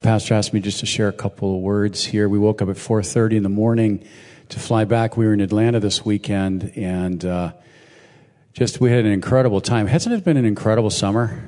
Pastor asked me just to share a couple of words here. We woke up at 4:30 in the morning to fly back. We were in Atlanta this weekend, and we had an incredible time. Hasn't it been an incredible summer?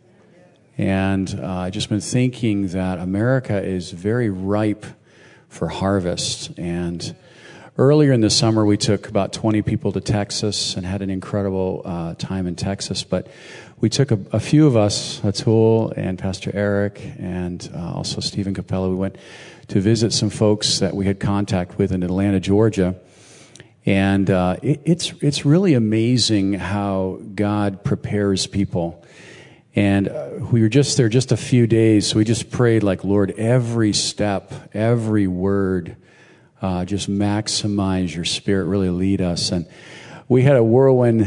And I've just been thinking that America is very ripe for harvest. And earlier in the summer, we took about 20 people to Texas and had an incredible time in Texas. But we took a few of us, Atul and Pastor Eric, and also Stephen Capella. We went to visit some folks that we had contact with in Atlanta, Georgia. And it's really amazing how God prepares people. And we were just there just a few days, so we just prayed like, Lord, every step, every word, just maximize your Spirit, really lead us. And we had a whirlwind,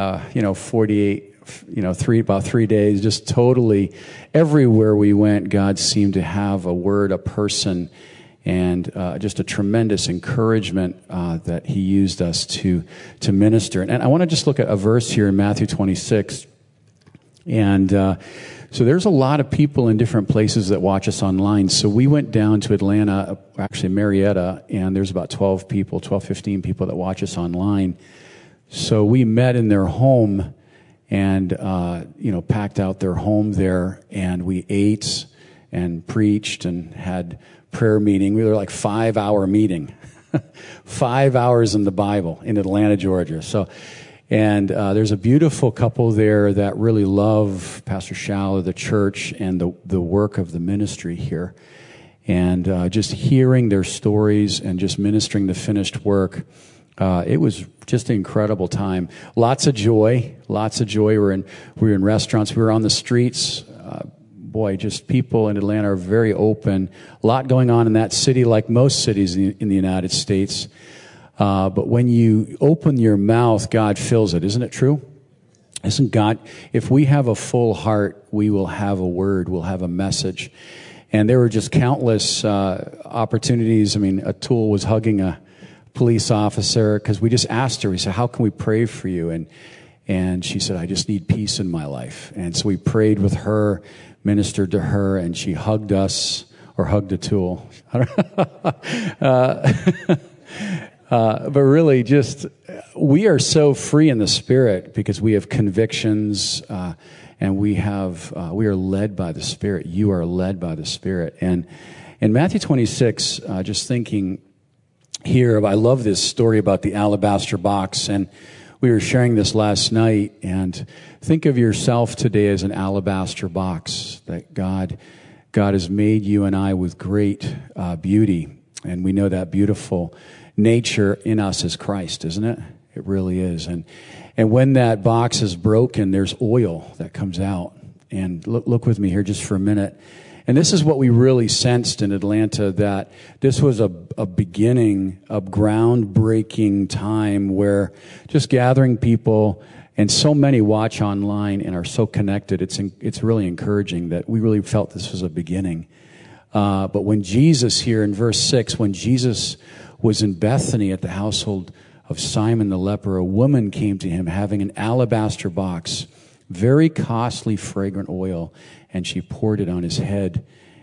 48, about 3 days, just totally everywhere we went, God seemed to have a word, a person, and just a tremendous encouragement that He used us to minister. And I want to just look at a verse here in Matthew 26. And so there's a lot of people in different places that watch us online. So we went down to Atlanta, actually Marietta, and there's about 15 people that watch us online. So we met in their home and, packed out their home there, and we ate and preached and had prayer meeting. We were like 5-hour meeting, 5 hours in the Bible in Atlanta, Georgia. And there's a beautiful couple there that really love Pastor Schaller, the church, and the work of the ministry here. And just hearing their stories and just ministering the finished work, it was just an incredible time. Lots of joy. We were in restaurants. We were on the streets. Just people in Atlanta are very open. A lot going on in that city, like most cities in the United States. But when you open your mouth, God fills it. Isn't it true? Isn't God? If we have a full heart, we will have a word, we'll have a message. And there were just countless opportunities. I mean, Atul was hugging a police officer because we just asked her, we said, how can we pray for you? And she said, I just need peace in my life. And so we prayed with her, ministered to her, and she hugged us, or hugged Atul. But really, we are so free in the Spirit because we have convictions, and we are led by the Spirit. You are led by the Spirit. And in Matthew 26, just thinking here, I love this story about the alabaster box, and we were sharing this last night. And think of yourself today as an alabaster box that God has made you and I with great beauty, and we know that beautiful nature in us is Christ, isn't it? It really is. And when that box is broken, there's oil that comes out. And look with me here just for a minute. And this is what we really sensed in Atlanta, that this was a beginning, a groundbreaking time where just gathering people, and so many watch online and are so connected. It's really encouraging that we really felt this was a beginning. But when Jesus here in verse 6, when Jesus was in Bethany at the household of Simon the leper, a woman came to him having an alabaster box, very costly fragrant oil, and she poured it on his head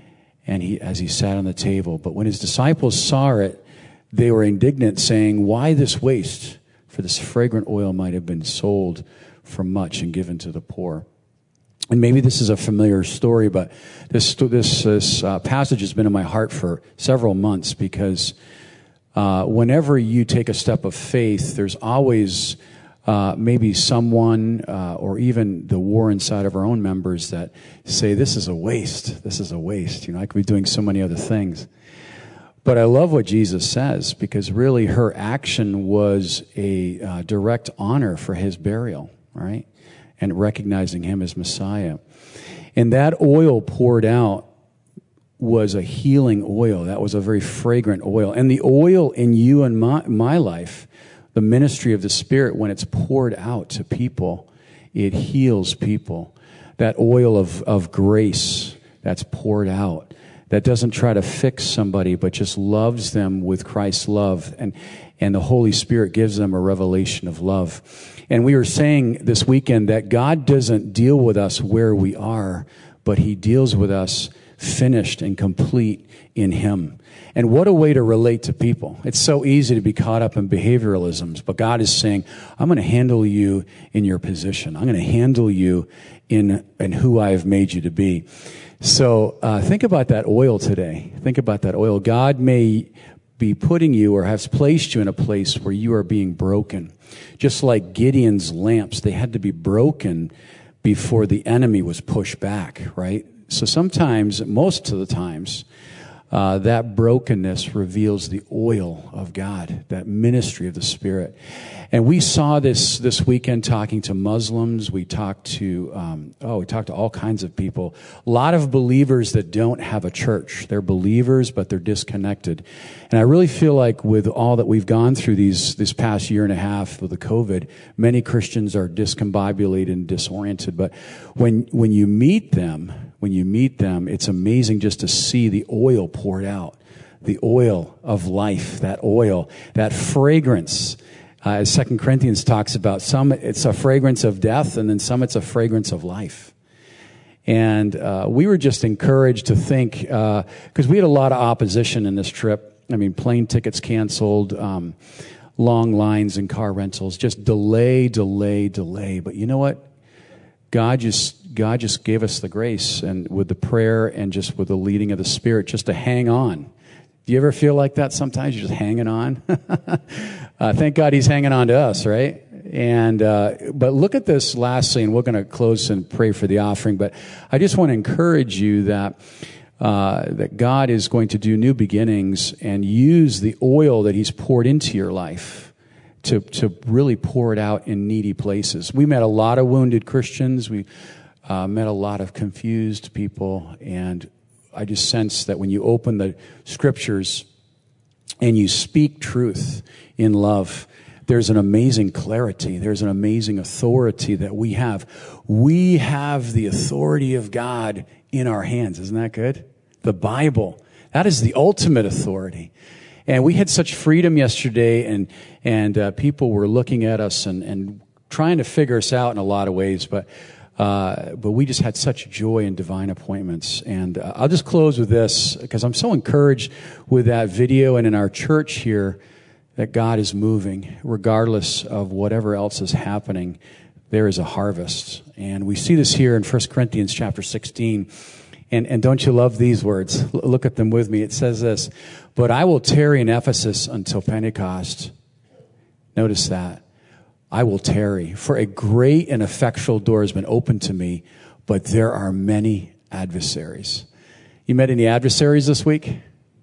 as he sat on the table. But when his disciples saw it, they were indignant, saying, "Why this waste? For this fragrant oil might have been sold for much and given to the poor." And maybe this is a familiar story, but this passage has been in my heart for several months because whenever you take a step of faith, there's always maybe someone or even the war inside of our own members that say, this is a waste. This is a waste. I could be doing so many other things. But I love what Jesus says, because really her action was a direct honor for his burial, right? And recognizing him as Messiah. And that oil poured out was a healing oil. That was a very fragrant oil. And the oil in you and my life, the ministry of the Spirit, when it's poured out to people, it heals people. That oil of grace that's poured out, that doesn't try to fix somebody, but just loves them with Christ's love. And the Holy Spirit gives them a revelation of love. And we were saying this weekend that God doesn't deal with us where we are, but he deals with us finished and complete in him. And what a way to relate to people. It's so easy to be caught up in behavioralisms, but God is saying, I'm going to handle you in your position. I'm going to handle you in who I have made you to be. So think about that oil today. Think about that oil. God may be putting you or has placed you in a place where you are being broken. Just like Gideon's lamps, they had to be broken before the enemy was pushed back, right? So sometimes, most of the times, that brokenness reveals the oil of God, that ministry of the Spirit. And we saw this weekend talking to Muslims. We talked to all kinds of people. A lot of believers that don't have a church. They're believers, but they're disconnected. And I really feel like with all that we've gone through this past year and a half with the COVID, many Christians are discombobulated and disoriented. But when you meet them, it's amazing just to see the oil poured out, the oil of life, that oil, that fragrance. As 2 Corinthians talks about, some it's a fragrance of death, and then some it's a fragrance of life. And we were just encouraged to think, because we had a lot of opposition in this trip. I mean, plane tickets canceled, long lines in car rentals, just delay. But you know what? God just gave us the grace, and with the prayer and just with the leading of the Spirit, just to hang on. Do you ever feel like that sometimes? You're just hanging on? Thank God he's hanging on to us, right? And but look at this lastly, and we're going to close and pray for the offering. But I just want to encourage you that God is going to do new beginnings and use the oil that he's poured into your life to really pour it out in needy places. We met a lot of wounded Christians. We met a lot of confused people. And I just sense that when you open the scriptures and you speak truth in love, there's an amazing clarity. There's an amazing authority that we have. We have the authority of God in our hands. Isn't that good? The Bible. That is the ultimate authority. And we had such freedom yesterday, and people were looking at us and trying to figure us out in a lot of ways, but we just had such joy in divine appointments. And I'll just close with this, because I'm so encouraged with that video and in our church here that God is moving, regardless of whatever else is happening. There is a harvest, and we see this here in 1 Corinthians chapter 16. And don't you love these words? Look at them with me. It says this, but I will tarry in Ephesus until Pentecost. Notice that. I will tarry, for a great and effectual door has been opened to me, but there are many adversaries. You met any adversaries this week?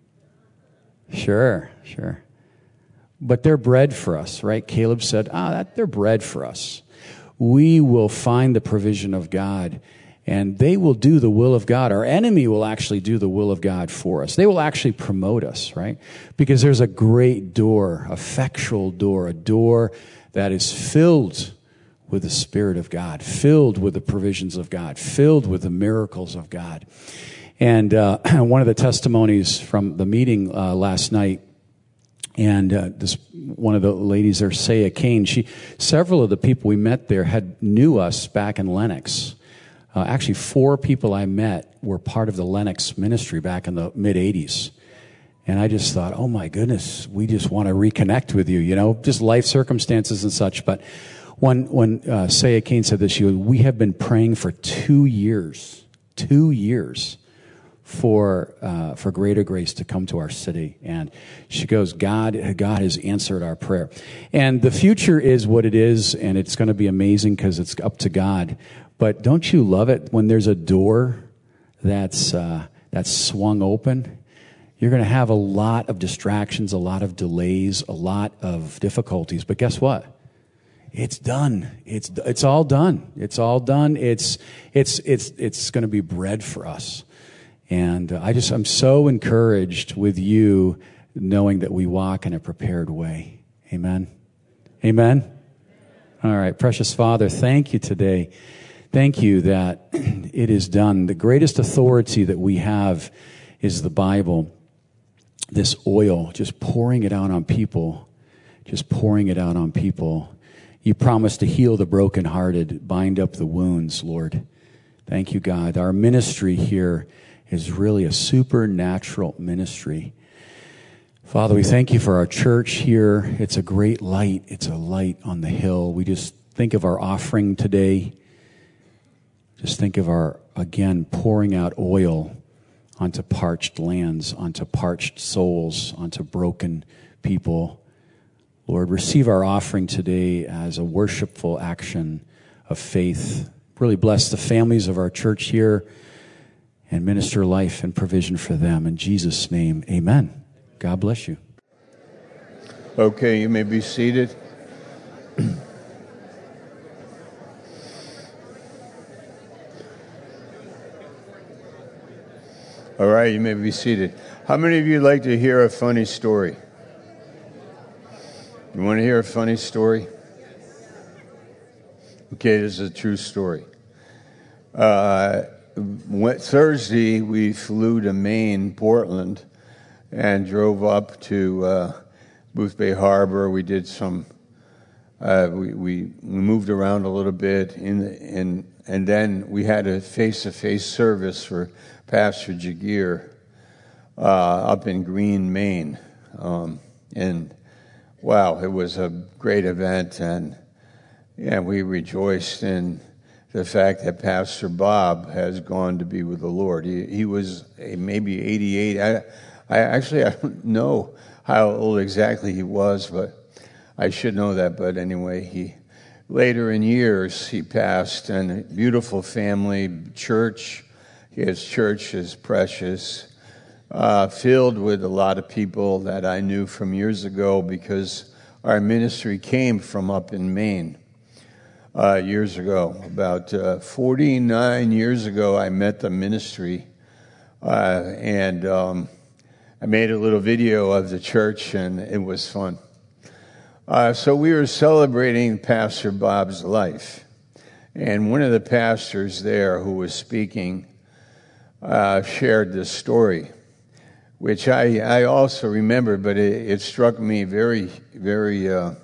Sure. But they're bread for us, right? Caleb said, they're bread for us. We will find the provision of God, and they will do the will of God. Our enemy will actually do the will of God for us. They will actually promote us, right? Because there's a great door, effectual door, a door that is filled with the Spirit of God, filled with the provisions of God, filled with the miracles of God. And one of the testimonies from the meeting last night, and one of the ladies there, Saya Kane, several of the people we met there knew us back in Lenox. Actually, 4 people I met were part of the Lenox ministry back in the mid-'80s. And I just thought, oh my goodness, we just want to reconnect with you, just life circumstances and such. But when Saya Kane said this, we have been praying for 2 years for greater grace to come to our city. And she goes, God has answered our prayer. And the future is what it is, and it's going to be amazing because it's up to God. But don't you love it when there's a door that's swung open? You're going to have a lot of distractions, a lot of delays, a lot of difficulties. But guess what? It's done. It's all done. It's all done. It's going to be bread for us. And I'm so encouraged with you knowing that we walk in a prepared way. Amen. Amen. All right. Precious Father, thank you today. Thank you that it is done. The greatest authority that we have is the Bible. This oil, just pouring it out on people, just pouring it out on people. You promise to heal the brokenhearted, bind up the wounds, Lord. Thank you, God. Our ministry here is really a supernatural ministry. Father, we thank you for our church here. It's a great light. It's a light on the hill. We just think of our offering today. Just think of our, again, pouring out oil onto parched lands, onto parched souls, onto broken people. Lord, receive our offering today as a worshipful action of faith. Really bless the families of our church here and minister life and provision for them. In Jesus' name, amen. God bless you. Okay, you may be seated. All right, you may be seated. How many of you like to hear a funny story? You want to hear a funny story? Okay, this is a true story. Thursday, we flew to Maine, Portland, and drove up to Booth Bay Harbor. We did some. We moved around a little bit, and then we had a face-to-face service for Pastor Jagir up in Green, Maine, and wow, it was a great event, and we rejoiced in the fact that Pastor Bob has gone to be with the Lord. He was maybe 88. I don't know how old exactly he was, but I should know that. But anyway, later in years he passed, and a beautiful family church. His church is precious, filled with a lot of people that I knew from years ago because our ministry came from up in Maine years ago. About 49 years ago, I met the ministry, and I made a little video of the church, and it was fun. So we were celebrating Pastor Bob's life. And one of the pastors there who was speaking shared this story, which I also remember, but it struck me very, very,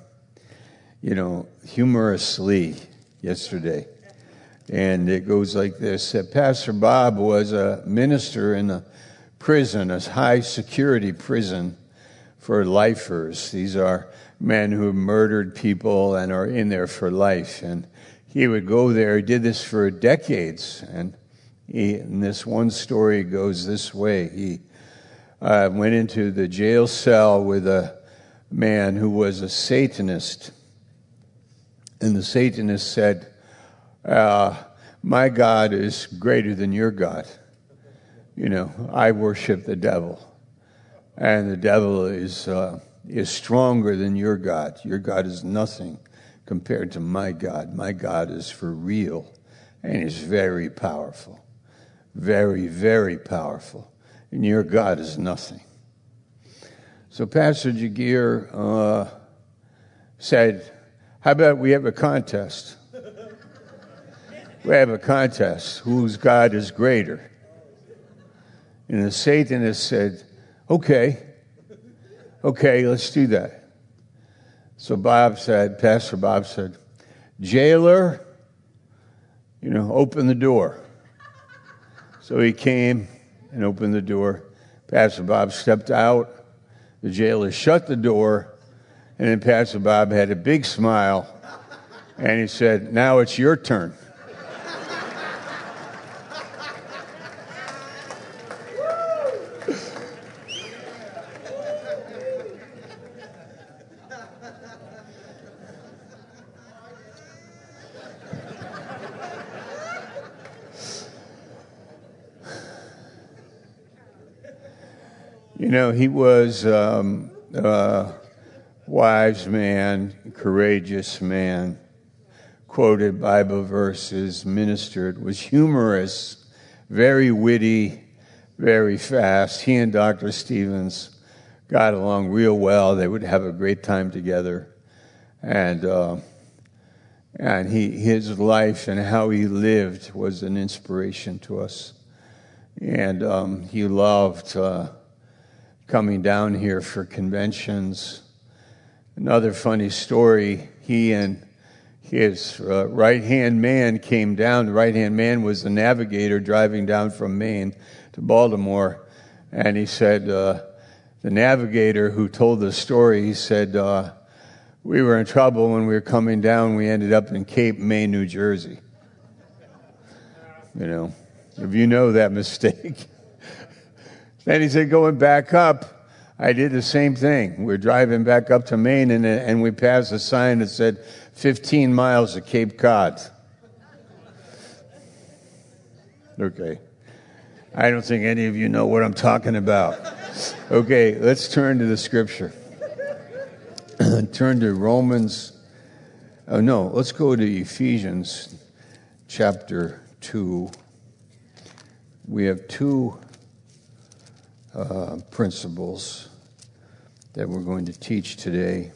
humorously yesterday. And it goes like this. Pastor Bob was a minister in a prison, a high-security prison for lifers. These are men who have murdered people and are in there for life. And he would go there. He did this for decades. And this one story goes this way. He went into the jail cell with a man who was a Satanist. And the Satanist said, my God is greater than your God. I worship the devil, and the devil is stronger than your God. Your God is nothing compared to my God. My God is for real, and he's very powerful, very, very powerful, and your God is nothing. So Pastor Jagir said, how about we have a contest? We have a contest. Whose God is greater? And the Satanist said, okay, let's do that. So Pastor Bob said, jailer, open the door. So he came and opened the door. Pastor Bob stepped out. The jailer shut the door. And then Pastor Bob had a big smile. And he said, now it's your turn. He was a wise man, courageous man, quoted Bible verses, ministered, was humorous, very witty, very fast. He and Dr. Stevens got along real well. They would have a great time together. And his life and how he lived was an inspiration to us. And he loved coming down here for conventions. Another funny story, he and his right-hand man came down. The right-hand man was the navigator driving down from Maine to Baltimore. And he said, the navigator who told the story, he said, we were in trouble when we were coming down. We ended up in Cape May, New Jersey. You know, if you know that mistake. Then he said, going back up, I did the same thing. We're driving back up to Maine, and we passed a sign that said 15 miles to Cape Cod. Okay. I don't think any of you know what I'm talking about. Okay, let's turn to the scripture. Turn to Romans. Oh, no, let's go to Ephesians chapter 2. We have two principles that we're going to teach today.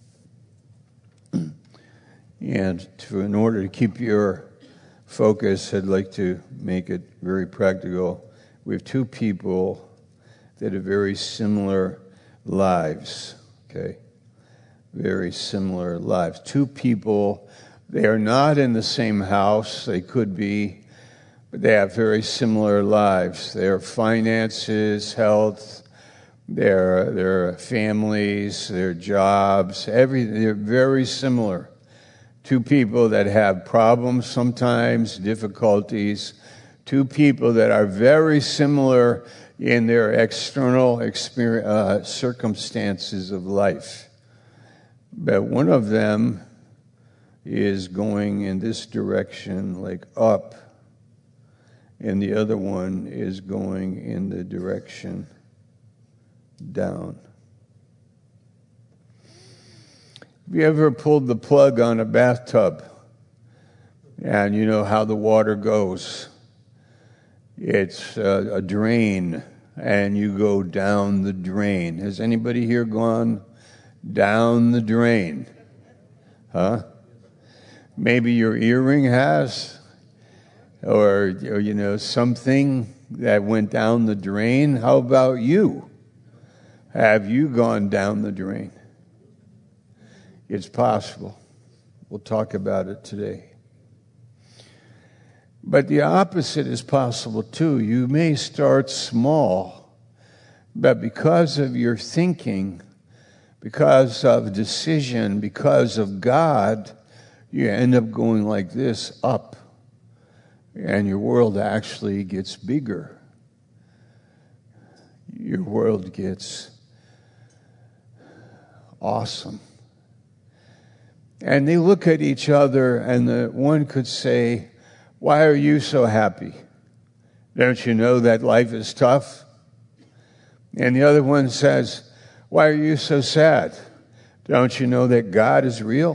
And in order to keep your focus, I'd like to make it very practical. We have two people that have very similar lives, okay? Very similar lives. Two people, they are not in the same house. They could be, but they have very similar lives. Their finances, health, their families, their jobs, everything, they're very similar. Two people that have problems sometimes, difficulties. Two people that are very similar in their external circumstances of life. But one of them is going in this direction, like up, and the other one is going in the direction down. Have you ever pulled the plug on a bathtub? And you know how the water goes. It's a drain, and you go down the drain. Has anybody here gone down the drain? Huh? Maybe your earring has, or you know, something that went down the drain. How about you? Have you gone down the drain? It's possible. We'll talk about it today. But the opposite is possible too. You may start small, but because of your thinking, because of decision, because of God, you end up going like this, up. And your world actually gets bigger. Your world gets awesome. And they look at each other, and the one could say, why are you so happy? Don't you know that life is tough? And the other one says, why are you so sad? Don't you know that God is real?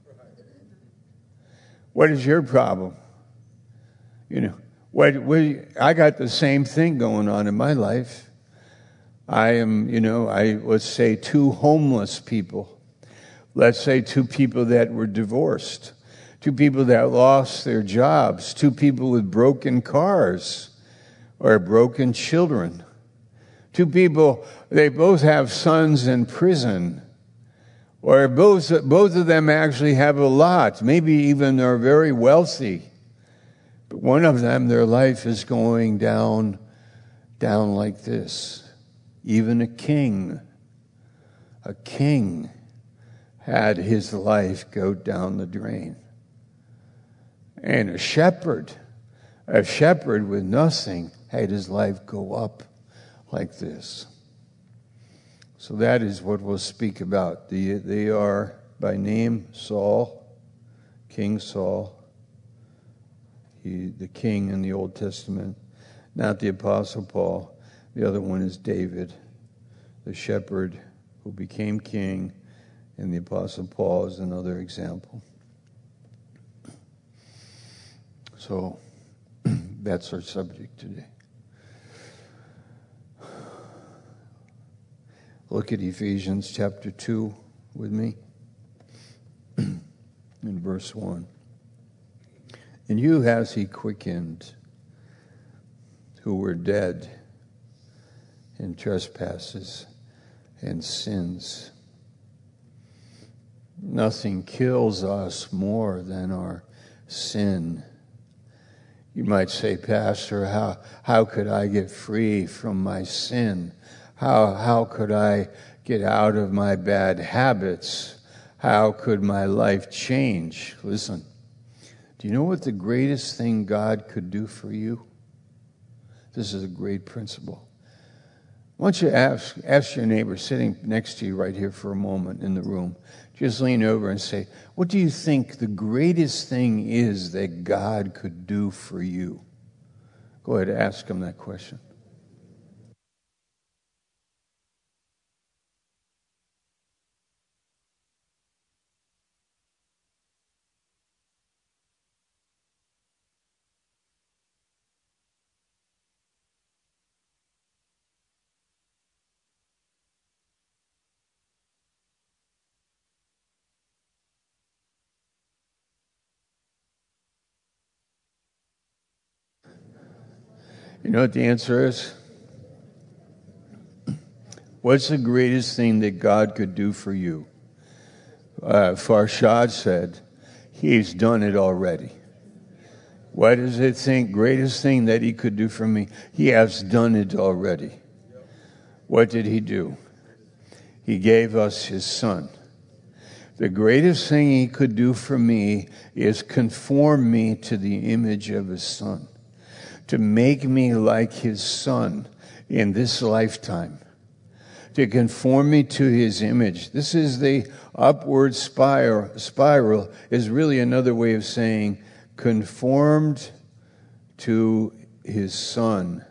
What is your problem? You know, I got the same thing going on in my life. I am, let's say 2 homeless people. Let's say 2 people that were divorced. 2 people that lost their jobs. 2 people with broken cars or broken children. 2 people, they both have sons in prison. Or both of them actually have a lot. Maybe even are very wealthy. But one of them, their life is going down like this. Even a king had his life go down the drain. And a shepherd with nothing had his life go up like this. So that is what we'll speak about. They are by name Saul, King Saul. The king in the Old Testament, not the Apostle Paul. The other one is David, the shepherd who became king, and the Apostle Paul is another example. So that's our subject today. Look at Ephesians chapter 2 with me in verse 1. And you has he quickened, who were dead in trespasses and sins, Nothing kills us more than our sin. You might say, Pastor, how could I get free from my sin? How could I get out of my bad habits? How could my life change? Listen, do you know what the greatest thing God could do for you? This is a great principle. I want you to ask your neighbor sitting next to you right here for a moment in the room. Just lean over and say, what do you think the greatest thing is that God could do for you? Go ahead, ask him that question. You know what the answer is? What's the greatest thing that God could do for you? Farshad said, He's done it already. What is the greatest thing that He could do for me? He has done it already. What did He do? He gave us His Son. The greatest thing He could do for me is conform me to the image of His Son, to make me like His Son in this lifetime, to conform me to His image. This is the upward spiral is really another way of saying conformed to His Son,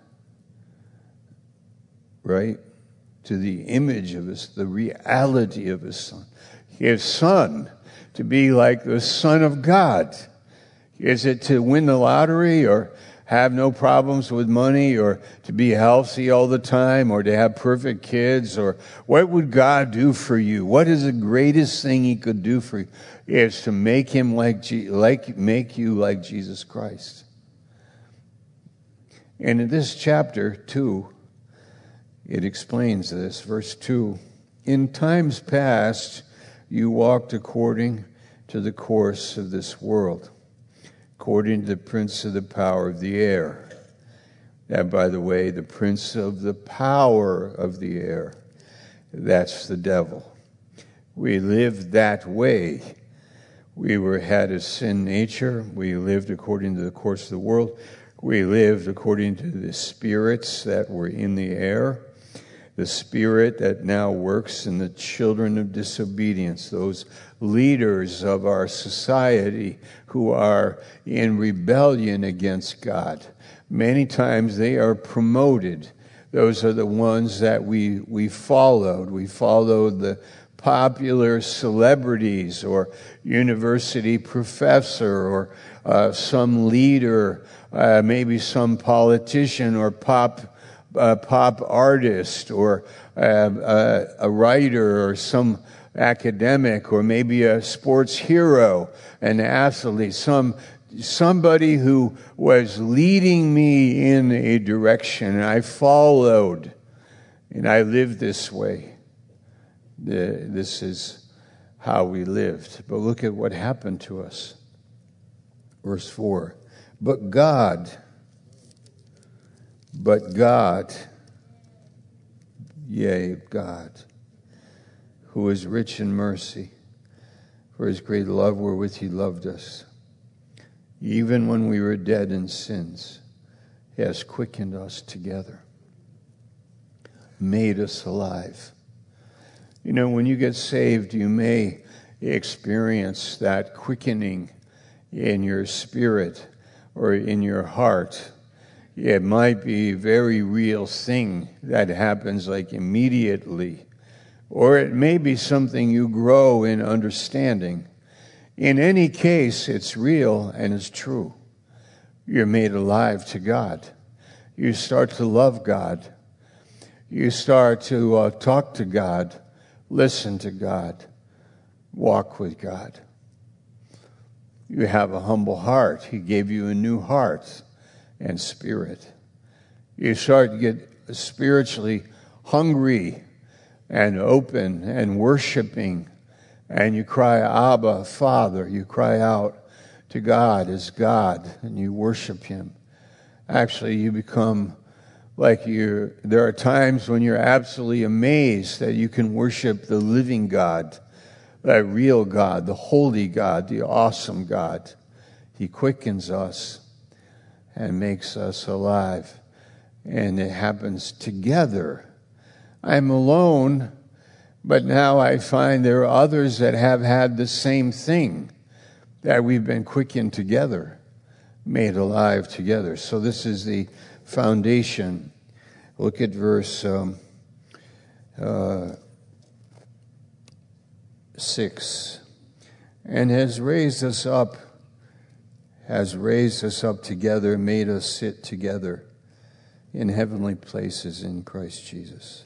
right? To the image of the reality of His Son. His Son, to be like the Son of God. Is it to win the lottery or have no problems with money or to be healthy all the time or to have perfect kids? Or what would God do for you? What is the greatest thing He could do for you? Is to make him make you like Jesus Christ. And in this chapter 2, it explains this. Verse 2, in times past, you walked according to the course of this world, according to the prince of the power of the air. And by the way, the prince of the power of the air, that's the devil. We lived that way. We had a sin nature. We lived according to the course of the world. We lived according to the spirits that were in the air, the spirit that now works in the children of disobedience, those leaders of our society who are in rebellion against God. Many times they are promoted. Those are the ones that we followed. We followed the popular celebrities or university professor or some leader, maybe some politician or pop artist or a writer or some academic or maybe a sports hero, an athlete, somebody who was leading me in a direction, and I followed, and I lived this way. This is how we lived. But look at what happened to us. Verse 4. But God, yea, God, who is rich in mercy, for His great love wherewith He loved us, even when we were dead in sins, He has quickened us together, made us alive. You know, when you get saved, you may experience that quickening in your spirit or in your heart. It might be a very real thing that happens like immediately, or it may be something you grow in understanding. In any case, it's real and it's true. You're made alive to God. You start to love God. You start to talk to God, listen to God, walk with God. You have a humble heart. He gave you a new heart and spirit. You start to get spiritually hungry and open and worshiping and you cry, Abba, Father. You cry out to God as God, and you worship Him. Actually, you become like there are times when you're absolutely amazed that you can worship the living God, that real God, the holy God, the awesome God. He quickens us and makes us alive. And it happens together. I'm alone, but now I find there are others that have had the same thing, that we've been quickened together, made alive together. So this is the foundation. Look at verse 6. And has raised us up together, made us sit together in heavenly places in Christ Jesus.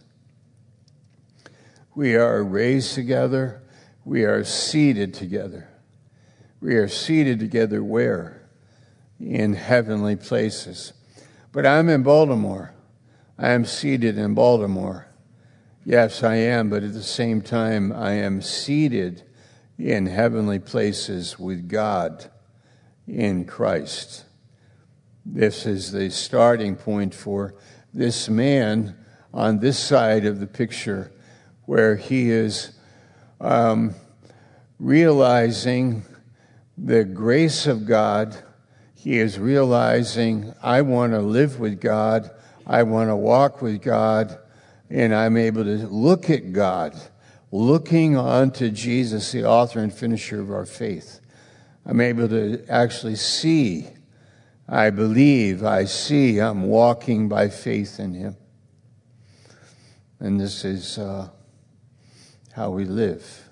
We are raised together. We are seated together. We are seated together where? In heavenly places. But I'm in Baltimore. I am seated in Baltimore. Yes, I am, but at the same time, I am seated in heavenly places with God in Christ. This is the starting point for this man on this side of the picture, where he is realizing the grace of God. He is realizing, I want to live with God, I want to walk with God, and I'm able to look at God, looking onto Jesus, the author and finisher of our faith. I'm able to actually see, I believe, I see, I'm walking by faith in Him. And this is how we live,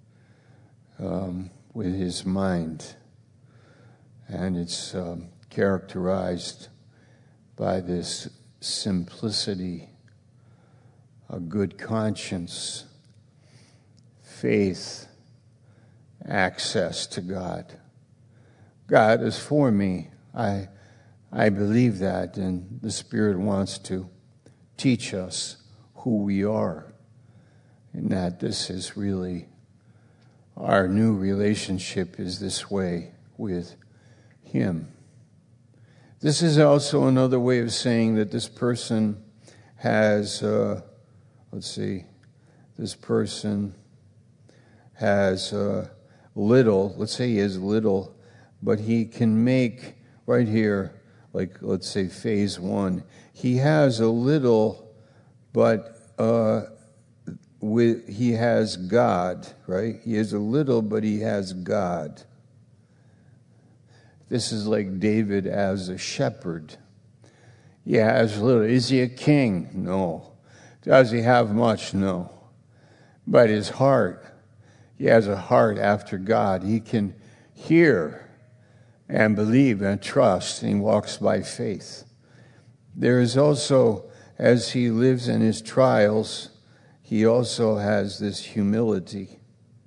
with His mind. And it's characterized by this simplicity, a good conscience, faith, access to God. God is for me. I believe that, and the Spirit wants to teach us who we are, and that this is really our new relationship is this way with Him. This is also another way of saying that this person has, this person has little, let's say he has little, but he can make, right here, like let's say phase 1, he has a little, but he has God, right? He has a little, but he has God. This is like David as a shepherd. He has little. Is he a king? No. Does he have much? No. But his heart, he has a heart after God. He can hear and believe and trust, and he walks by faith. There is also, as he lives in his trials, he also has this humility.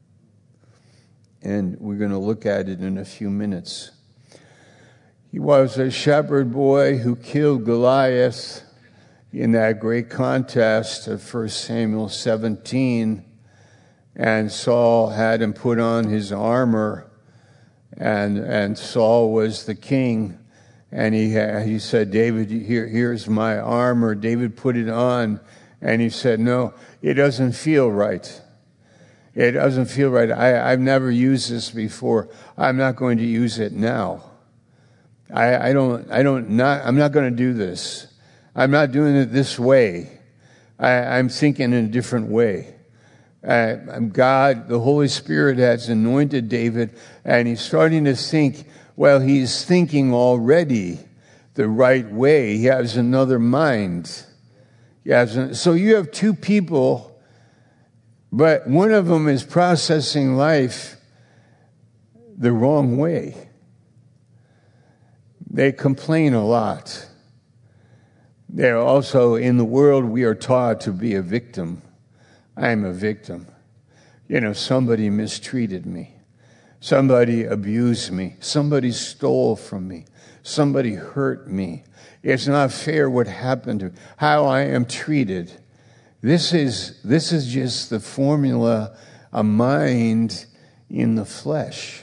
And we're going to look at it in a few minutes. He was a shepherd boy who killed Goliath in that great contest of 1 Samuel 17. And Saul had him put on his armor, and Saul was the king. And he said, David, here's my armor. David put it on, and he said, no, it doesn't feel right. It doesn't feel right. I've never used this before. I'm not going to use it now. I'm not going to do this. I'm not doing it this way. I'm thinking in a different way. God, the Holy Spirit has anointed David, and he's starting to think, well, he's thinking already the right way. He has another mind. So you have two people, but one of them is processing life the wrong way. They complain a lot. They're also, in the world, we are taught to be a victim. I'm a victim. Somebody mistreated me. Somebody abused me. Somebody stole from me. Somebody hurt me. It's not fair what happened to me, how I am treated. This is just the formula a mind in the flesh.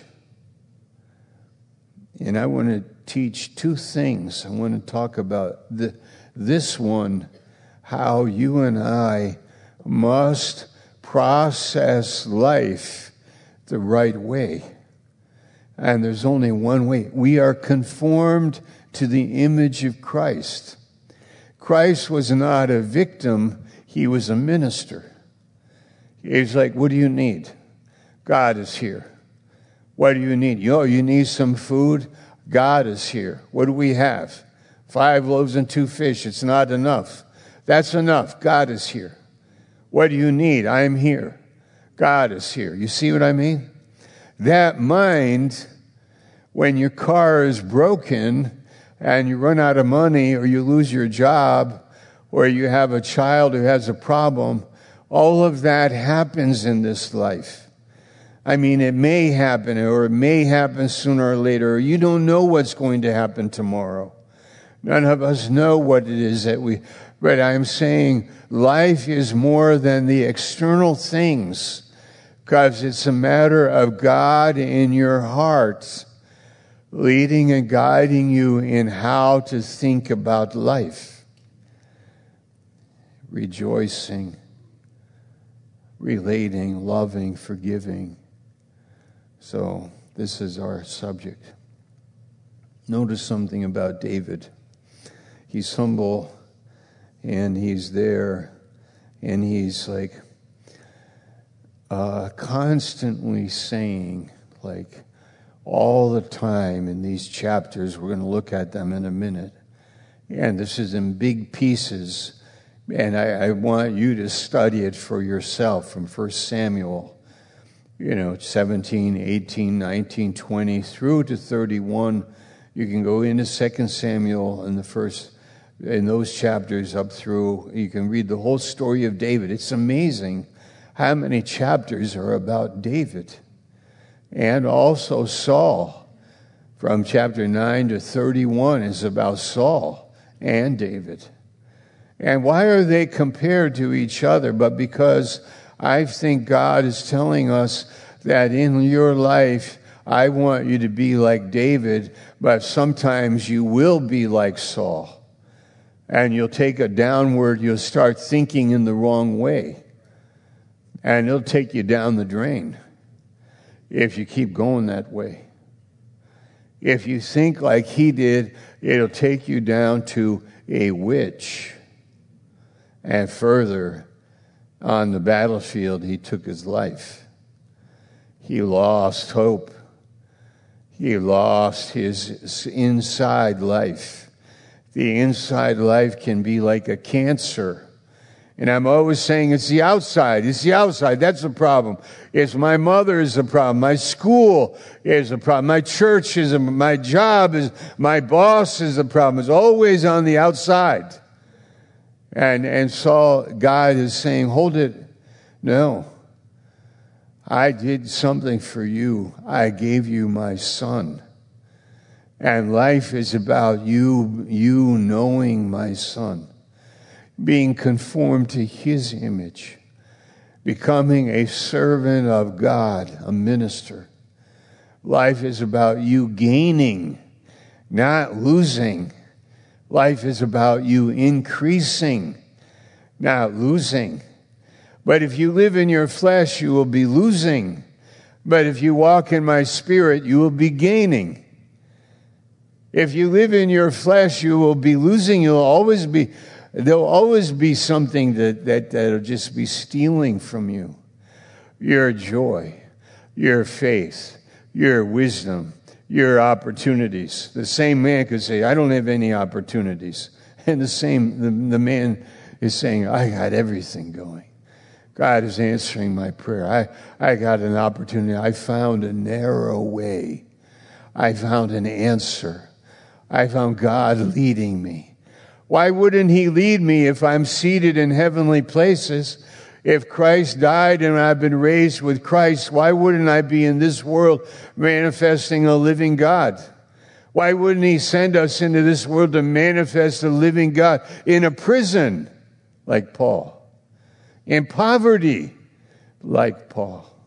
And I want to teach two things. I want to talk about this one, how you and I must process life the right way. And there's only one way. We are conformed to the image of Christ. Christ was not a victim, he was a minister. He's like, what do you need? God is here. What do you need? You need some food? God is here. What do we have? 5 loaves and 2 fish. It's not enough. That's enough. God is here. What do you need? I am here. God is here. You see what I mean? That mind, when your car is broken and you run out of money or you lose your job or you have a child who has a problem, all of that happens in this life. I mean, it may happen, or it may happen sooner or later. You don't know what's going to happen tomorrow. None of us know what it is but I'm saying life is more than the external things, because it's a matter of God in your heart, leading and guiding you in how to think about life. Rejoicing, relating, loving, forgiving. So this is our subject. Notice something about David. He's humble, and he's there, and he's like constantly saying, like all the time in these chapters, we're going to look at them in a minute. And this is in big pieces, and I want you to study it for yourself from 1 Samuel. 17, 18, 19, 20, through to 31. You can go into 2 Samuel in those chapters up through. You can read the whole story of David. It's amazing how many chapters are about David. And also Saul. From chapter 9 to 31 is about Saul and David. And why are they compared to each other? But because I think God is telling us that in your life, I want you to be like David, but sometimes you will be like Saul. And you'll take a downward, you'll start thinking in the wrong way. And it'll take you down the drain if you keep going that way. If you think like he did, it'll take you down to a witch. And further, on the battlefield, he took his life. He lost hope. He lost his inside life. The inside life can be like a cancer. And I'm always saying it's the outside. It's the outside. That's the problem. It's my mother is the problem. My school is the problem. My church is my job is my boss is the problem. It's always on the outside. And Saul, God is saying, hold it. No. I did something for you. I gave you my son. And life is about you knowing my son. Being conformed to his image. Becoming a servant of God, a minister. Life is about you gaining, not losing. Life is about you increasing, not losing. But if you live in your flesh, you will be losing. But if you walk in my spirit, you will be gaining. If you live in your flesh, you will be losing. There'll always be something that'll just be stealing from you. Your joy, your faith, your wisdom, your opportunities. The same man could say, I don't have any opportunities. And the man is saying, I got everything going. God is answering my prayer. I got an opportunity. I found a narrow way. I found an answer. I found God leading me. Why wouldn't he lead me if I'm seated in heavenly places? If Christ died and I've been raised with Christ, why wouldn't I be in this world manifesting a living God? Why wouldn't he send us into this world to manifest a living God in a prison like Paul? In poverty like Paul.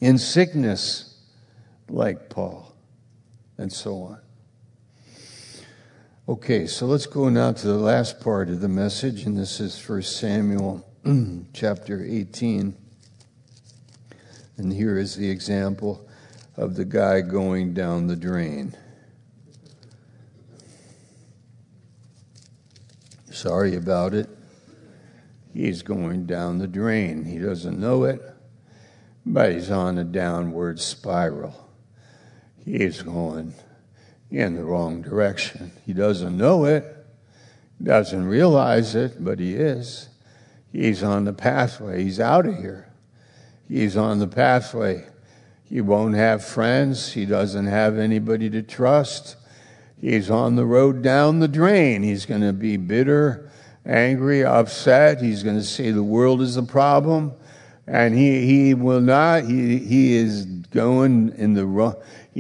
in sickness like Paul, and so on. Okay, so let's go now to the last part of the message, and this is 1 Samuel chapter 18. And here is the example of the guy going down the drain. Sorry about it. He's going down the drain. He doesn't know it, but he's on a downward spiral. He's going in the wrong direction. He doesn't know it, doesn't realize it, but he is. He's on the pathway. He's out of here. He's on the pathway. He won't have friends. He doesn't have anybody to trust. He's on the road down the drain. He's going to be bitter, angry, upset. He's going to say the world is the problem. And he will not. He is going in the wrong.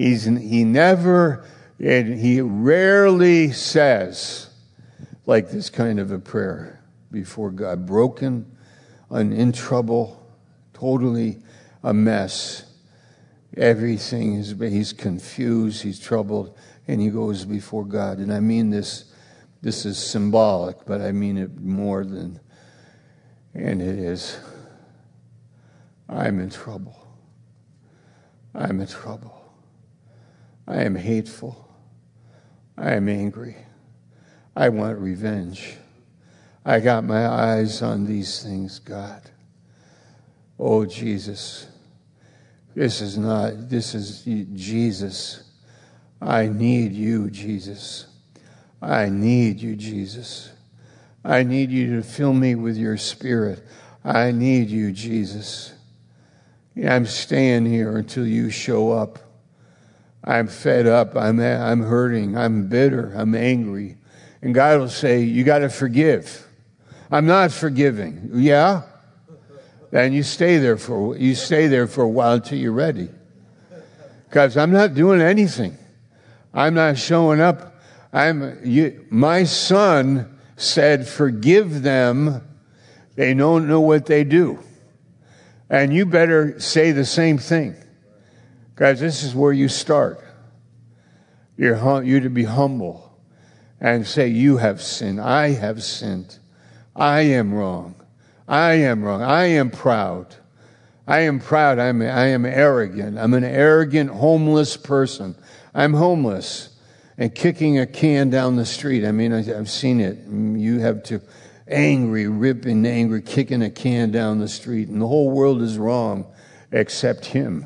He rarely says like this kind of a prayer before God. Broken and in trouble, totally a mess. Everything is, he's confused, he's troubled, and he goes before God. And I mean this is symbolic, but I mean it more than, and it is, I'm in trouble. I'm in trouble. I am hateful. I am angry. I want revenge. I got my eyes on these things, God. Oh, Jesus. This is Jesus. I need you, Jesus. I need you, Jesus. I need you to fill me with your Spirit. I need you, Jesus. I'm staying here until you show up. I'm fed up. I'm hurting. I'm bitter. I'm angry. And God will say, you got to forgive. I'm not forgiving. Yeah? Then you stay there for a while until you're ready. Because I'm not doing anything. I'm not showing up. My son said, forgive them. They don't know what they do. And you better say the same thing. Because this is where you start. You're to be humble and say, you have sinned. I have sinned. I am wrong. I am wrong. I am proud. I am proud. I am arrogant. I'm an arrogant, homeless person. I'm homeless and kicking a can down the street. I mean, I've seen it. You have to ripping angry, kicking a can down the street. And the whole world is wrong except him.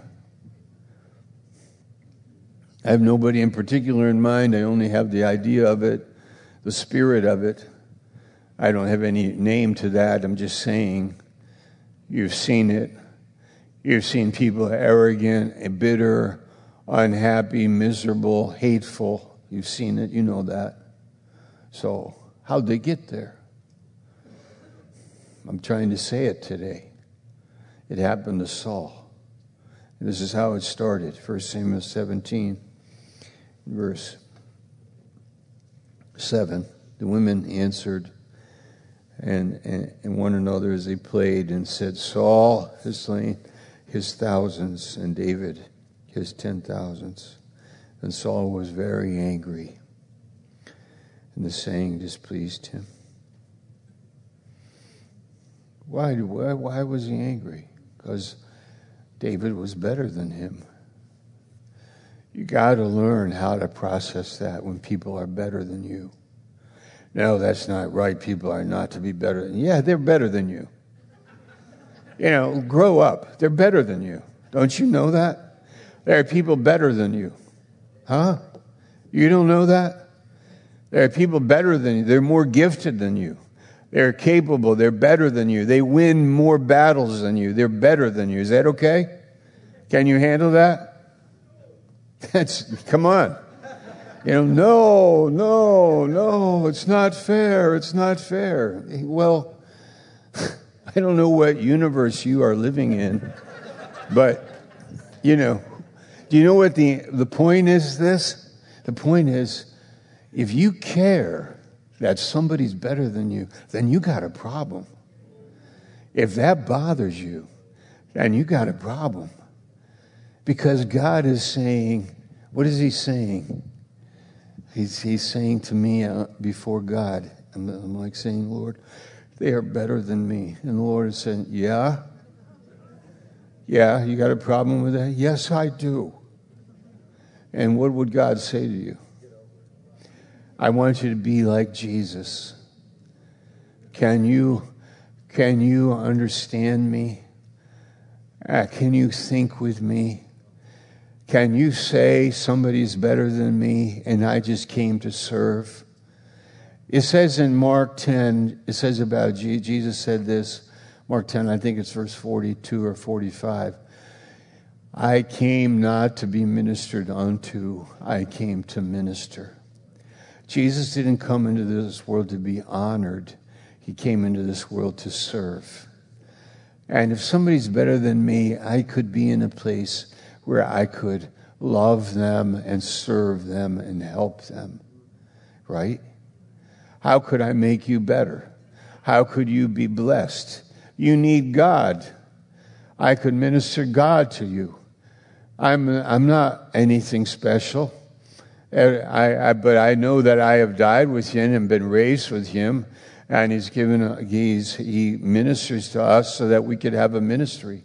I have nobody in particular in mind. I only have the idea of it, the spirit of it. I don't have any name to that. I'm just saying, you've seen it. You've seen people arrogant, bitter, unhappy, miserable, hateful. You've seen it. You know that. So, how'd they get there? I'm trying to say it today. It happened to Saul. And this is how it started. 1 Samuel 17, verse 7. The women answered and one another as they played and said, Saul has slain his thousands and David his 10,000s. And Saul was very angry. And the saying displeased him. Why was he angry? Because David was better than him. You got to learn how to process that when people are better than you. No, that's not right. People are not to be better than you. Yeah, they're better than you. Grow up. They're better than you. Don't you know that? There are people better than you. Huh? You don't know that? There are people better than you. They're more gifted than you. They're capable. They're better than you. They win more battles than you. They're better than you. Is that okay? Can you handle that? Come on. No, it's not fair. It's not fair. Well, I don't know what universe you are living in, but, do you know what the point is this? The point is, if you care that somebody's better than you, then you got a problem. If that bothers you, then you got a problem. Because God is saying, what is he saying? He's saying to me before God, I'm like saying, Lord, they are better than me. And the Lord is saying, yeah? Yeah, you got a problem with that? Yes, I do. And what would God say to you? I want you to be like Jesus. Can you understand me? Can you think with me? Can you say somebody's better than me and I just came to serve? It says in Mark 10, it says about Jesus said this, Mark 10, I think it's verse 42 or 45. I came not to be ministered unto, I came to minister. Jesus didn't come into this world to be honored. He came into this world to serve. And if somebody's better than me, I could be in a place where I could love them and serve them and help them. Right? How could I make you better? How could you be blessed? You need God. I could minister God to you. I'm not anything special. But I know that I have died with him and been raised with him. And he ministers to us so that we could have a ministry.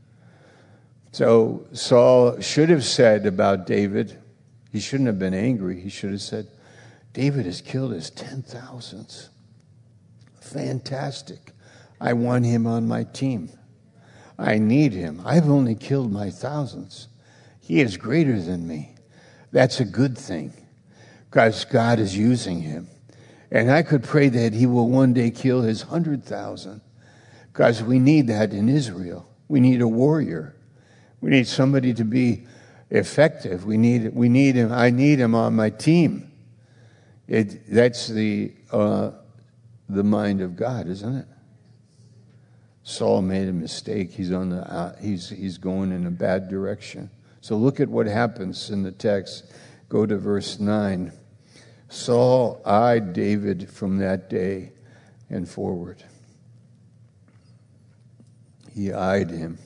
So Saul should have said about David, he shouldn't have been angry. He should have said, David has killed his 10,000s. Fantastic. I want him on my team. I need him. I've only killed my thousands. He is greater than me. That's a good thing because God is using him. And I could pray that he will one day kill his 100,000 because we need that in Israel. We need a warrior. We need somebody to be effective. We need him. I need him on my team. That's the mind of God, isn't it? Saul made a mistake. He's going in a bad direction. So look at what happens in the text. Go to verse 9. Saul eyed David from that day and forward. He eyed him.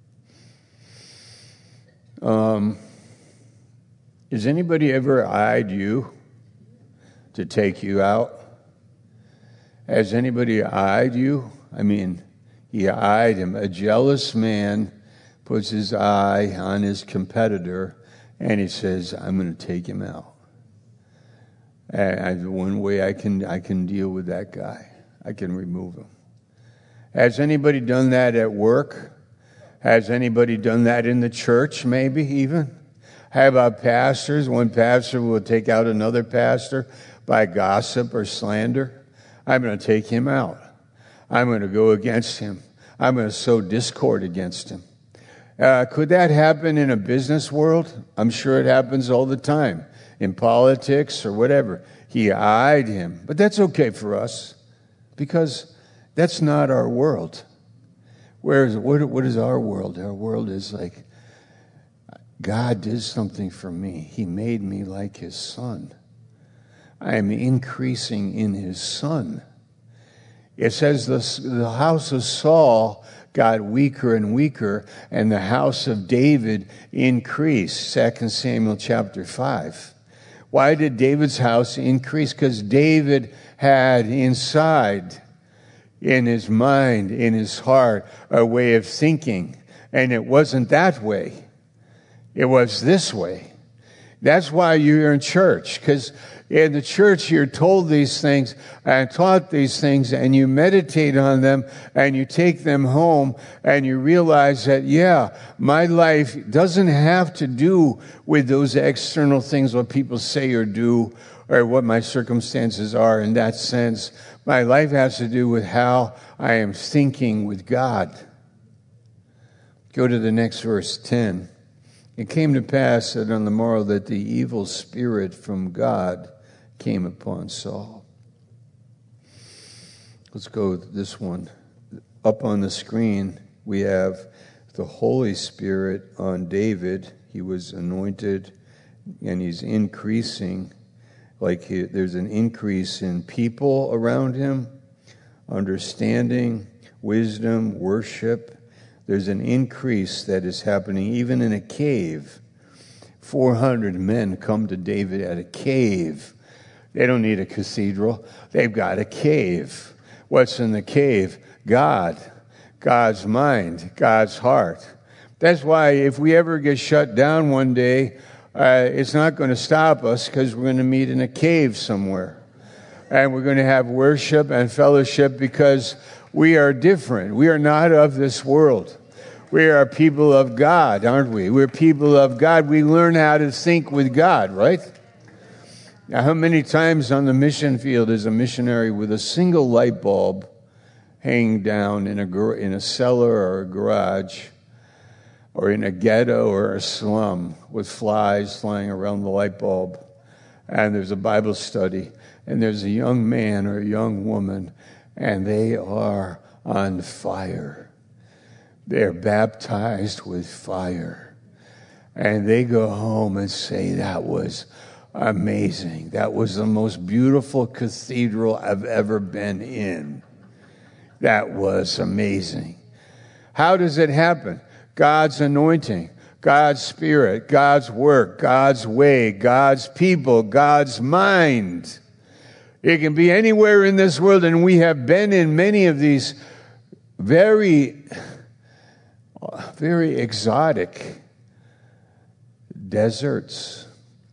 Has anybody ever eyed you to take you out? Has anybody eyed you? I mean, he eyed him. A jealous man puts his eye on his competitor and he says, I'm going to take him out. One way I can deal with that guy. I can remove him. Has anybody done that at work? Has anybody done that in the church, maybe even? How about pastors? One pastor will take out another pastor by gossip or slander. I'm going to take him out. I'm going to go against him. I'm going to sow discord against him. Could that happen in a business world? I'm sure it happens all the time. In politics or whatever. He eyed him. But that's okay for us because that's not our world. What is our world? Our world is like, God did something for me. He made me like his son. I am increasing in his son. It says the house of Saul got weaker and weaker, and the house of David increased. 2 Samuel chapter 5. Why did David's house increase? Because David had inside, in his mind, in his heart, a way of thinking. And it wasn't that way. It was this way. That's why you're in church. Because in the church, you're told these things and taught these things, and you meditate on them, and you take them home, and you realize that, yeah, my life doesn't have to do with those external things, what people say or do, or what my circumstances are in that sense. My life has to do with how I am thinking with God. Go to the next verse, 10. It came to pass that on the morrow that the evil spirit from God came upon Saul. Let's go with this one. Up on the screen, we have the Holy Spirit on David. He was anointed, and he's increasing. There's an increase in people around him, understanding, wisdom, worship, There's an increase that is happening even in a cave. 400 men come to David at a cave. They don't need a cathedral. They've got a cave. What's in the cave? God. God's mind. God's heart. That's why if we ever get shut down one day, it's not going to stop us, because we're going to meet in a cave somewhere. And we're going to have worship and fellowship, because we are different. We are not of this world. We are people of God, aren't we? We're people of God. We learn how to think with God, right? Now, how many times on the mission field is a missionary with a single light bulb hanging down in a cellar or a garage, or in a ghetto or a slum with flies flying around the light bulb, and there's a Bible study, and there's a young man or a young woman, and they are on fire. They're baptized with fire. And they go home and say, that was amazing. That was the most beautiful cathedral I've ever been in. That was amazing. How does it happen? God's anointing, God's Spirit, God's work, God's way, God's people, God's mind. It can be anywhere in this world, and we have been in many of these very, very exotic deserts.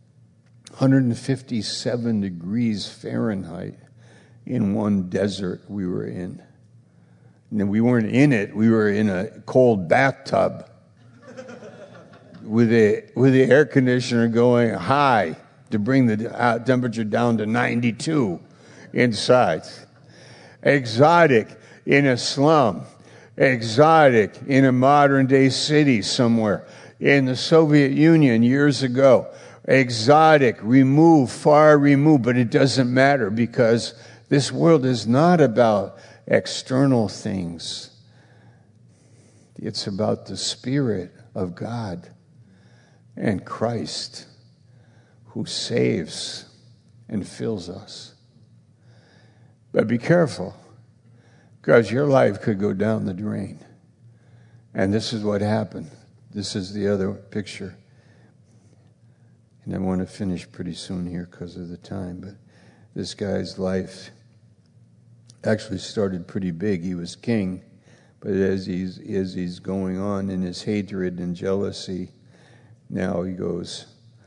157 degrees Fahrenheit in one desert we were in. And we weren't in it. We were in a cold bathtub with the air conditioner going high to bring the temperature down to 92 inside. Exotic in a slum. Exotic in a modern-day city somewhere. In the Soviet Union years ago. Exotic, removed, far removed. But it doesn't matter, because this world is not about external things. It's about the Spirit of God and Christ, who saves and fills us. But be careful, because your life could go down the drain. And this is what happened. This is the other picture. And I want to finish pretty soon here because of the time. But this guy's life actually started pretty big. He was king, but as he's going on in his hatred and jealousy, now he goes,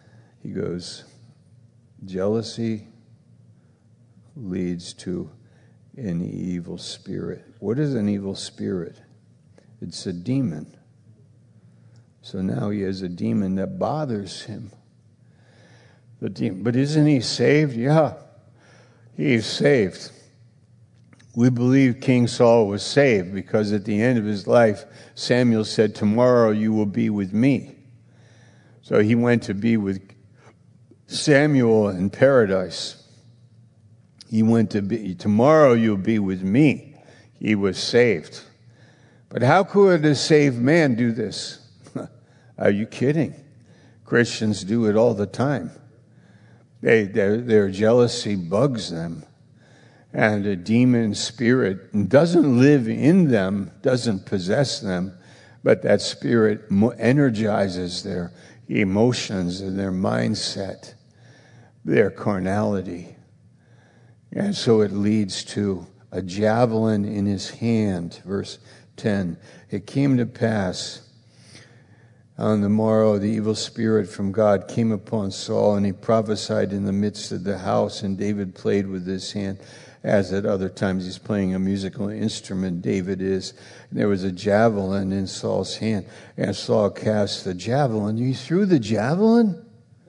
jealousy leads to an evil spirit. What is an evil spirit? It's a demon. So now he has a demon that bothers him. The demon, but isn't he saved? Yeah, he's saved. We believe King Saul was saved because at the end of his life, Samuel said, tomorrow you will be with me. So he went to be with Samuel in paradise. He went to be, tomorrow you'll be with me. He was saved. But how could a saved man do this? Are you kidding? Christians do it all the time. Their jealousy bugs them. And a demon spirit doesn't live in them, doesn't possess them, but that spirit energizes their emotions and their mindset, their carnality. And so it leads to a javelin in his hand. Verse 10, it came to pass on the morrow, the evil spirit from God came upon Saul, and he prophesied in the midst of the house, and David played with his hand. As at other times he's playing a musical instrument, David is. And there was a javelin in Saul's hand, and Saul cast the javelin. You threw the javelin?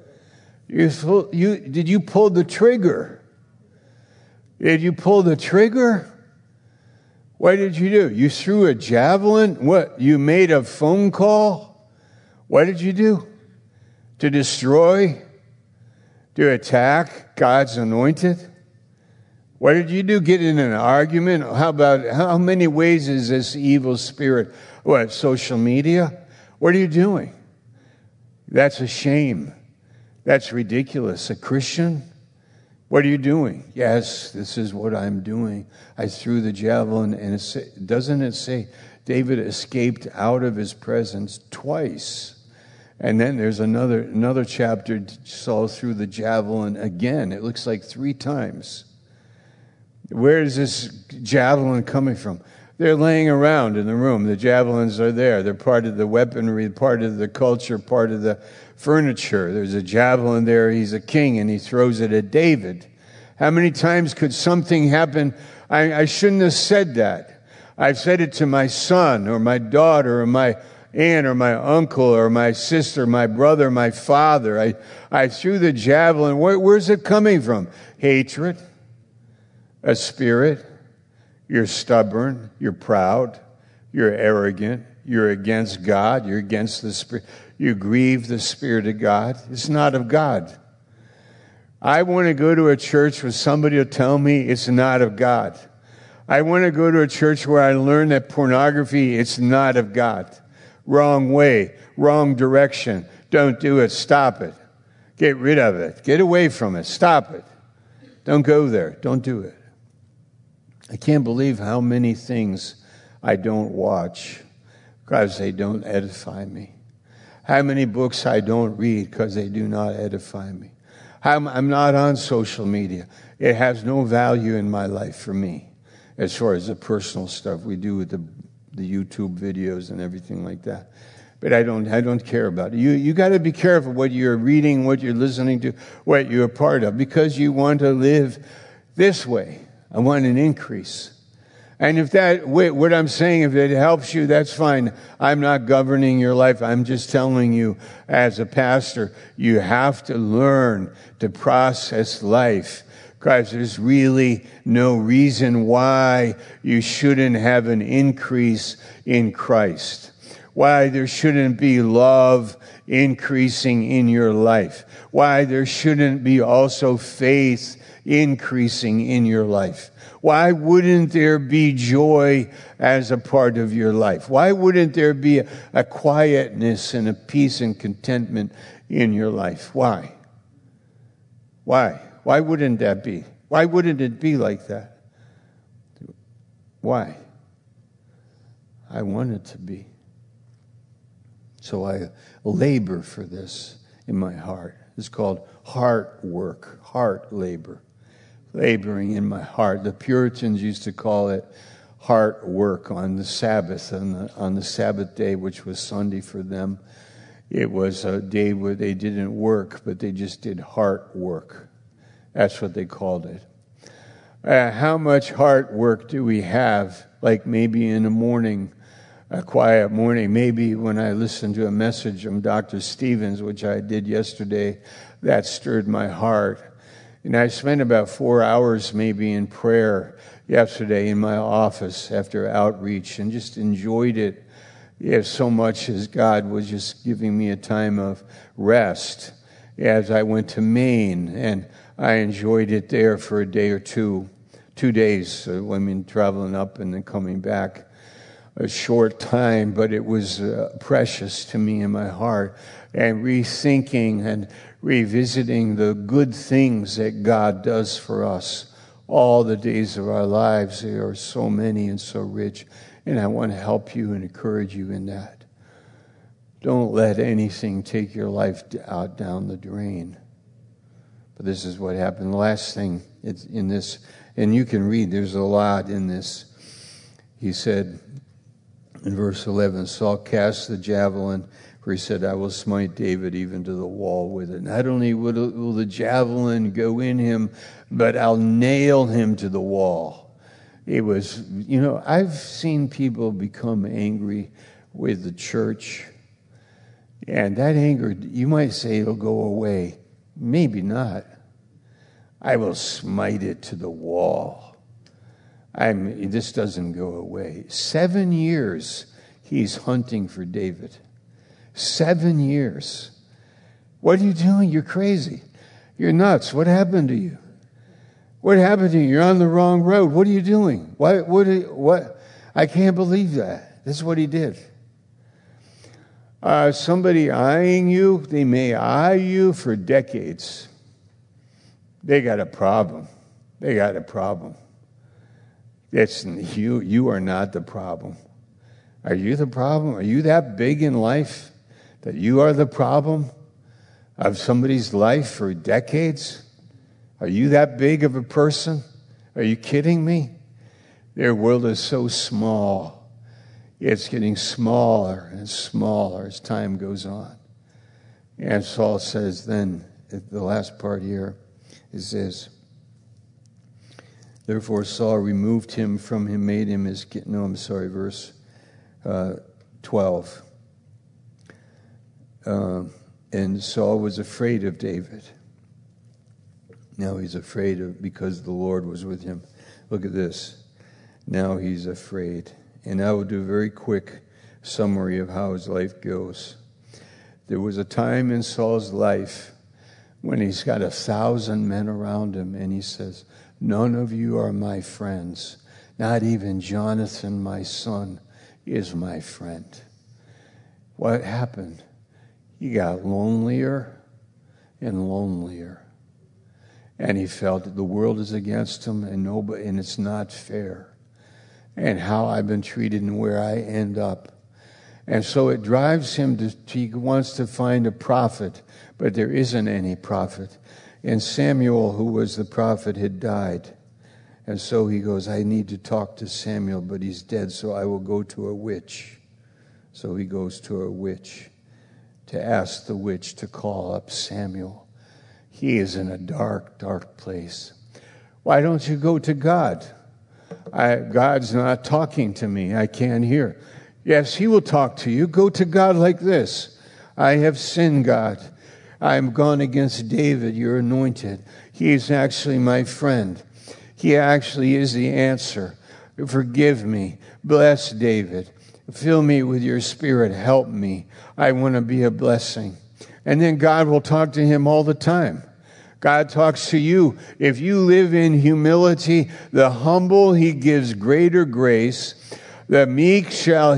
Did you pull the trigger? Did you pull the trigger? What did you do? You threw a javelin? What? You made a phone call? What did you do? To destroy? To attack God's anointed? What did you do? Get in an argument? How many ways is this evil spirit? What, social media? What are you doing? That's a shame. That's ridiculous. A Christian? What are you doing? Yes, this is what I'm doing. I threw the javelin, and doesn't it say, David escaped out of his presence twice. And then there's another chapter, Saul threw the javelin again. It looks like 3 times. Where is this javelin coming from? They're laying around in the room. The javelins are there. They're part of the weaponry, part of the culture, part of the furniture. There's a javelin there. He's a king, and he throws it at David. How many times could something happen? I shouldn't have said that. I've said it to my son or my daughter or my aunt or my uncle or my sister, my brother, my father. I threw the javelin. Where's it coming from? Hatred, a spirit. You're stubborn. You're proud. You're arrogant. You're against God. You're against the Spirit. You grieve the Spirit of God. It's not of God. I want to go to a church where somebody will tell me it's not of God. I want to go to a church where I learn that pornography, it's not of God. Wrong way, wrong direction. Don't do it. Stop it. Get rid of it. Get away from it. Stop it. Don't go there. Don't do it. I can't believe how many things I don't watch because they don't edify me. How many books I don't read because they do not edify me. I'm not on social media. It has no value in my life for me as far as the personal stuff we do with the YouTube videos and everything like that. But I don't care about it. You got to be careful what you're reading, what you're listening to, what you're a part of, because you want to live this way. I want an increase. And if what I'm saying, if it helps you, that's fine. I'm not governing your life. I'm just telling you, as a pastor, you have to learn to process life, because there's really no reason why you shouldn't have an increase in Christ. Why there shouldn't be love increasing in your life. Why there shouldn't be also faith increasing in your life. Why wouldn't there be joy as a part of your life? Why wouldn't there be a quietness and a peace and contentment in your life? Why? Why? Why wouldn't that be? Why wouldn't it be like that? Why? I want it to be. So I labor for this in my heart. It's called heart work, heart labor. Laboring in my heart. The Puritans used to call it heart work on the Sabbath, on the Sabbath day, which was Sunday for them. It was a day where they didn't work, but they just did heart work. That's what they called it. How much heart work do we have? Like maybe in the morning, a quiet morning, maybe when I listened to a message from Dr. Stevens, which I did yesterday, that stirred my heart. And I spent about 4 hours maybe in prayer yesterday in my office after outreach and just enjoyed it so much as God was just giving me a time of rest as I went to Maine. And I enjoyed it there for a day or 2 days, traveling up and then coming back. A short time, but it was precious to me in my heart. And rethinking and revisiting the good things that God does for us all the days of our lives. There are so many and so rich. And I want to help you and encourage you in that. Don't let anything take your life out down the drain. But this is what happened. The last thing it's in this, and you can read, there's a lot in this. He said in verse 11, Saul cast the javelin, for he said, I will smite David even to the wall with it. Not only will the javelin go in him, but I'll nail him to the wall. It was, I've seen people become angry with the church. And that anger, you might say it'll go away. Maybe not. I will smite it to the wall. This doesn't go away. 7 years he's hunting for David. 7 years. What are you doing? You're crazy. You're nuts. What happened to you? What happened to you? You're on the wrong road. What are you doing? What? I can't believe that. This is what he did. Somebody eyeing you, they may eye you for decades. They got a problem. They got a problem. It's you are not the problem. Are you the problem? Are you that big in life that you are the problem of somebody's life for decades? Are you that big of a person? Are you kidding me? Their world is so small. It's getting smaller and smaller as time goes on. And Saul says then, the last part here is this. Therefore Saul removed him from him, made him his... verse 12. And Saul was afraid of David. Now he's afraid of, because the Lord was with him. Look at this. Now he's afraid. And I will do a very quick summary of how his life goes. There was a time in Saul's life when he's got 1,000 men around him, and he says, none of you are my friends. Not even Jonathan, my son, is my friend. What happened? He got lonelier and lonelier. And he felt that the world is against him and it's not fair. And how I've been treated and where I end up. And so it drives him he wants to find a prophet, but there isn't any prophet. And Samuel, who was the prophet, had died. And so he goes, I need to talk to Samuel, but he's dead, so I will go to a witch. So he goes to a witch to ask the witch to call up Samuel. He is in a dark, dark place. Why don't you go to God? God's not talking to me. I can't hear. Yes, he will talk to you. Go to God like this. I have sinned, God. I am gone against David, your anointed. He is actually my friend. He actually is the answer. Forgive me. Bless David. Fill me with your spirit. Help me. I want to be a blessing. And then God will talk to him all the time. God talks to you. If you live in humility, the humble, he gives greater grace. The meek shall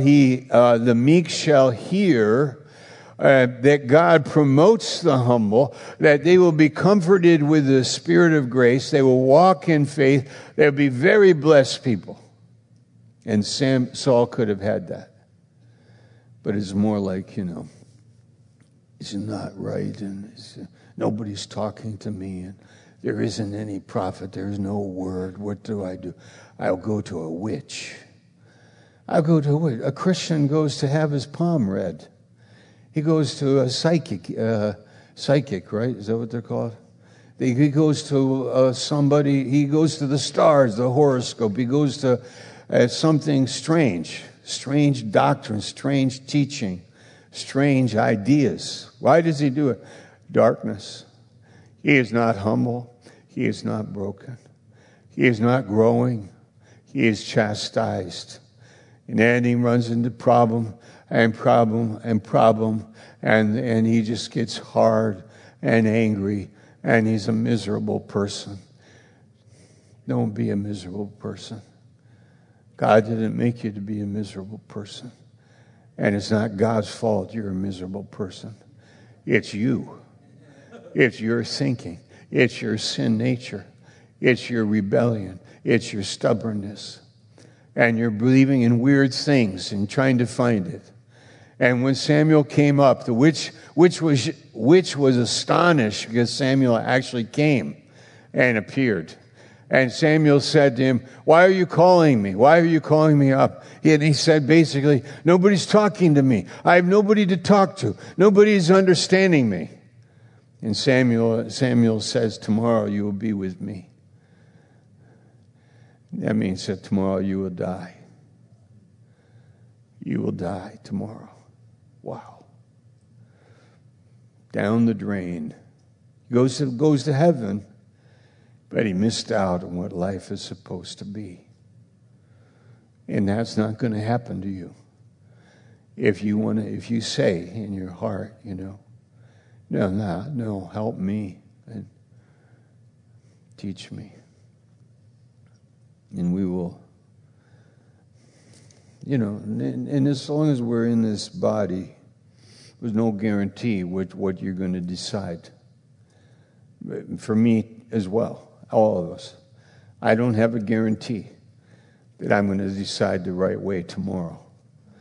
hear. That God promotes the humble, that they will be comforted with the spirit of grace. They will walk in faith. They'll be very blessed people. And Saul could have had that. But it's more like, it's not right, and nobody's talking to me, and there isn't any prophet, there's no word. What do? I'll go to a witch. I'll go to a witch. A Christian goes to have his palm read. He goes to a psychic, right? Is that what they're called? He goes to somebody, he goes to the stars, the horoscope. He goes to something strange doctrine, strange teaching, strange ideas. Why does he do it? Darkness. He is not humble. He is not broken. He is not growing. He is chastised. And then he runs into problem, and he just gets hard and angry, and he's a miserable person. Don't be a miserable person. God didn't make you to be a miserable person. And it's not God's fault you're a miserable person. It's you. It's your thinking. It's your sin nature. It's your rebellion. It's your stubbornness. And you're believing in weird things and trying to find it. And when Samuel came up, the witch was astonished because Samuel actually came and appeared. And Samuel said to him, why are you calling me? Why are you calling me up? And he said basically, nobody's talking to me. I have nobody to talk to. Nobody's understanding me. And Samuel says, tomorrow you will be with me. That means that tomorrow you will die. You will die tomorrow. Wow. Down the drain. Goes to heaven, but he missed out on what life is supposed to be. And that's not going to happen to you. If you say in your heart, no, help me and teach me. And we will, and as long as we're in this body, there's no guarantee what you're going to decide. For me as well, all of us. I don't have a guarantee that I'm going to decide the right way tomorrow.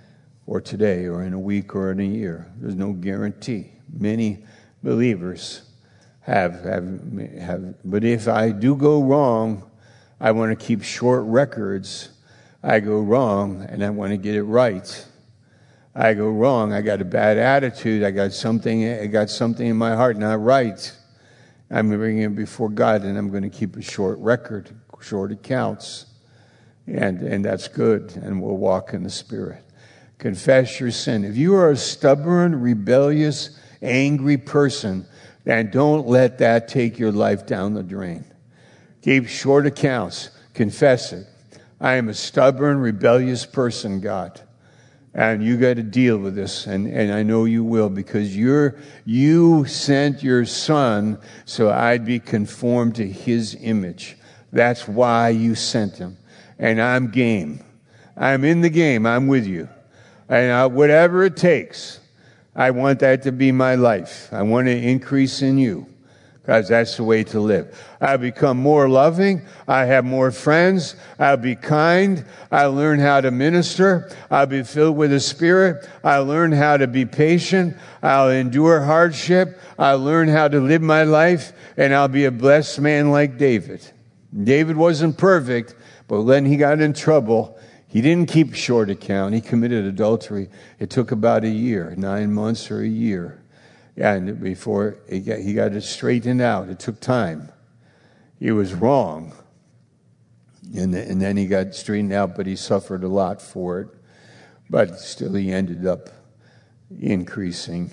or today or in a week or in a year. There's no guarantee. Many believers have. But if I do go wrong, I want to keep short records. I go wrong, and I want to get it right. I go wrong. I got a bad attitude. I got something in my heart not right. I'm bringing it before God, and I'm going to keep a short record, short accounts, and that's good. And we'll walk in the Spirit. Confess your sin. If you are a stubborn, rebellious, angry person, then don't let that take your life down the drain. Keep short accounts. Confess it. I am a stubborn, rebellious person, God. And you got to deal with this, and I know you will, because you sent your Son so I'd be conformed to His image. That's why you sent Him. And I'm game. I'm in the game. I'm with you. And whatever it takes, I want that to be my life. I want to increase in you, because that's the way to live. I become more loving. I have more friends. I'll be kind. I learn how to minister. I'll be filled with the Spirit. I learn how to be patient. I'll endure hardship. I'll learn how to live my life, and I'll be a blessed man like David. David wasn't perfect, but when he got in trouble, he didn't keep short account. He committed adultery. It took about a year, 9 months or a year. And before he got it straightened out, it took time. He was wrong. And then he got straightened out, but he suffered a lot for it. But still he ended up increasing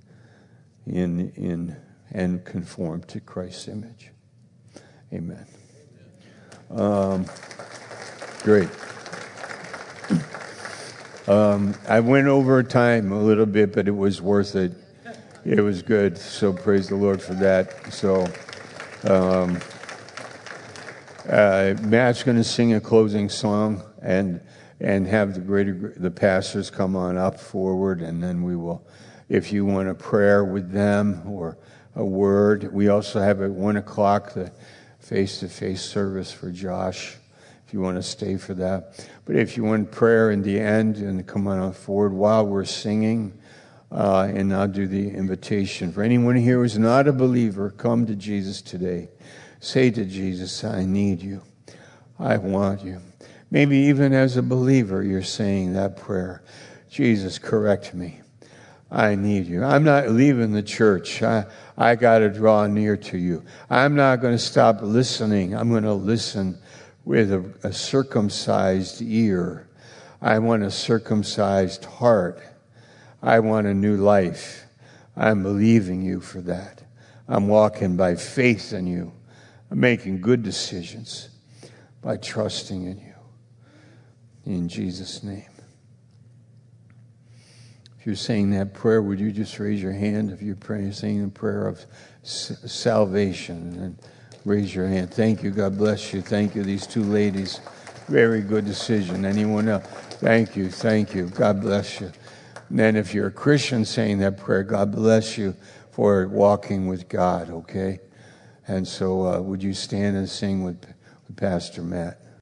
in and conformed to Christ's image. Amen. Great. I went over time a little bit, but it was worth it. It was good, so praise the Lord for that. So, Matt's going to sing a closing song and have the pastors come on up forward, and then we will, if you want a prayer with them or a word. We also have at 1:00 the face-to-face service for Josh, if you want to stay for that. But if you want prayer in the end, and come on forward while we're singing. And I'll do the invitation. For anyone here who's not a believer, come to Jesus today. Say to Jesus, I need you. I want you. Maybe even as a believer, you're saying that prayer. Jesus, correct me. I need you. I'm not leaving the church. I got to draw near to you. I'm not going to stop listening. I'm going to listen with a circumcised ear. I want a circumcised heart. I want a new life. I'm believing you for that. I'm walking by faith in you. I'm making good decisions by trusting in you. In Jesus' name. If you're saying that prayer, would you just raise your hand? If you're praying, saying the prayer of salvation, and raise your hand. Thank you. God bless you. Thank you. These two ladies. Very good decision. Anyone else? Thank you. Thank you. God bless you. And then if you're a Christian saying that prayer, God bless you for walking with God, okay? And so would you stand and sing with Pastor Matt?